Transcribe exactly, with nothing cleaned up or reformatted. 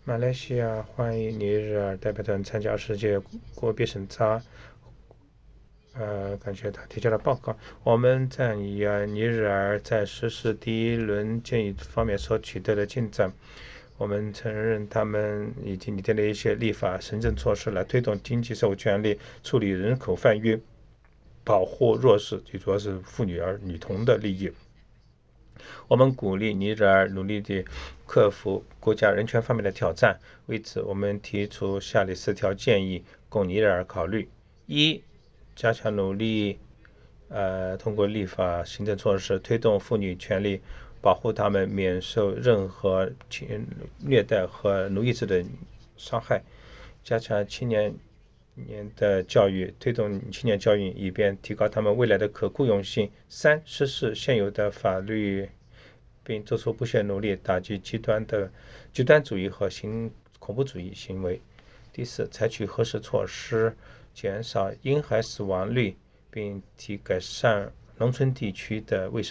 马来西亚欢迎尼日尔代表团参加世界国别审查。呃，感谢他提交了报告。我们赞誉尼日尔在实施第一轮建议方面所取得的进展。我们承认他们已经拟定了一些立法行政措施来推动经济社会权利，处理人口贩运，保护弱势，最主要是妇女儿女童的利益。我们鼓励尼日尔努力地克服国家人权方面的挑战。为此，我们提出下列四条建议供尼日尔考虑：一、加强努力，呃，通过立法行政措施推动妇女权利，保护她们免受任何虐待和奴役制的伤害；加强青年年的教育，推动青年教育，以便提高他们未来的可雇佣性；三、实施现有的法律，并做出不懈努力打击极端的极端主义和行恐怖主义行为；第四，采取合适措施，减少婴孩死亡率，并提改善农村地区的卫生。